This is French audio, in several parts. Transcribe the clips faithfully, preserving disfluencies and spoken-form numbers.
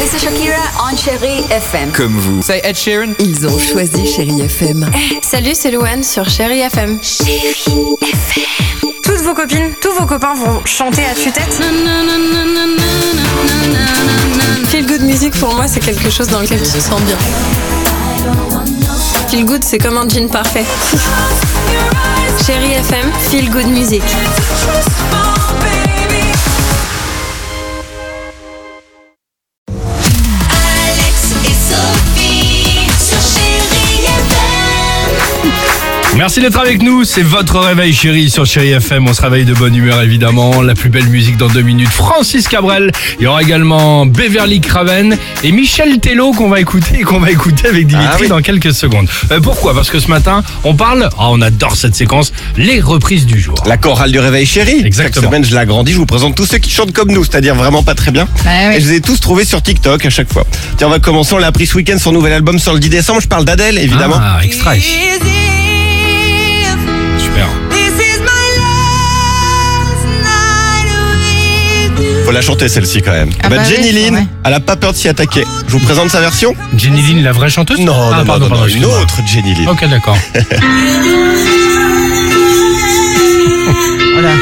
c'est Shakira on Chérie F M. Comme vous. C'est Ed Sheeran. Ils ont choisi Chérie F M. Hey, salut, c'est Louane sur Chérie F M. Chérie F M. Toutes vos copines, tous vos copains vont chanter à tue-tête. Feel good music pour moi, c'est quelque chose dans lequel tu te sens bien. Feel good, c'est comme un jean parfait. Chérie F M, feel good music. Merci d'être avec nous, c'est votre réveil chéri sur Chéri F M. On se réveille de bonne humeur évidemment. La plus belle musique dans deux minutes, Francis Cabrel. Il y aura également Beverly Craven et Michel Tello qu'on va écouter et qu'on va écouter avec Dimitri ah, oui. dans quelques secondes. Euh, pourquoi ? Parce que ce matin, on parle, oh, on adore cette séquence, les reprises du jour. La chorale du réveil chéri. Exactement. Chaque semaine, je l'agrandis, je vous présente tous ceux qui chantent comme nous, c'est-à-dire vraiment pas très bien. Bah, oui. Et je les ai tous trouvés sur TikTok à chaque fois. Tiens, on va commencer, on l'a appris ce week-end, son nouvel album sort le dix décembre. Je parle d'Adèle, évidemment. Ah, extrait. Super. Faut la chanter celle-ci quand même. Ah bah, bah Jenny oui, Lynn, ouais. elle a pas peur de s'y attaquer. Je vous présente sa version. Jenny Lynn, la vraie chanteuse ? Non, ah, non, pardon, non, pardon, non, une excuse-moi. autre Jenny Lynn. Ok, d'accord. Voilà.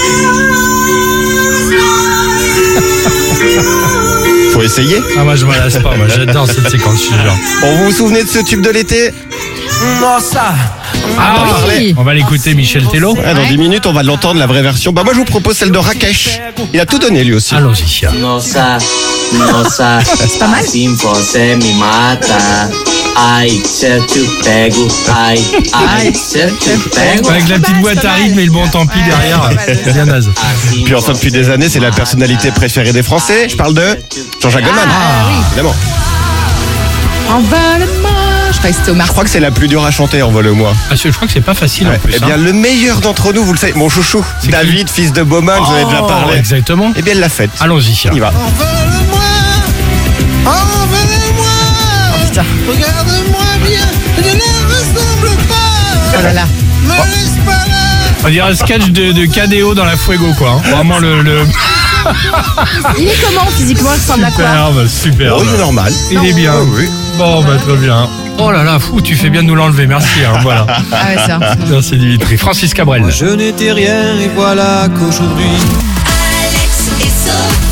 Faut essayer. Ah, moi je me lasse pas, moi j'adore cette séquence, je te jure. Bon, vous vous souvenez de ce tube de l'été ? Non, ça. Ah, oui. on va l'écouter, Michel Tello. Ouais, dans Ouais. dix minutes, on va l'entendre, la vraie version. Bah moi, je vous propose celle de Rakesh. Il a tout donné lui aussi. Allons-y. Nossa, nossa, C'est pas mal. assim você me mata. Ai, se eu te pego, ai, ai, se eu te pego. Avec la petite boîte à rythme mais le bon tant pis derrière, c'est bien naze. Assim Puis enfin, depuis des années, c'est la personnalité préférée des Français. Je parle de Jean-Jacques Goldman. Ah, oui. Évidemment. Envole-moi. Je crois que c'était Omar. Je crois que c'est la plus dure à chanter, envole-moi. Ah, je crois que c'est pas facile en Ouais. plus. Eh bien, hein. le meilleur d'entre nous, vous le savez, mon chouchou, C'est David, fils de Bowman, je vous en ai déjà Oh, parlé. exactement. Eh bien, elle l'a faite. Allons-y. On y va. Envole-moi, envole-moi, Putain. regarde-moi bien, je ne ressemble pas, Oh là là. me laisse pas là. On dirait un sketch de, de K D O dans la Fuego, quoi. hein. Vraiment le... le... Il est comment physiquement? Il ressemble à quoi? Superbe, superbe. Oh, il est normal. Il est bien. Oh, oui. Bon, bah très bien. Oh là là, fou, tu fais bien de nous l'enlever, merci. Hein, voilà. Ah ouais, ça. Merci Dimitri. Francis Cabrel. Je n'étais rien et voilà qu'aujourd'hui. Alex et Sophie.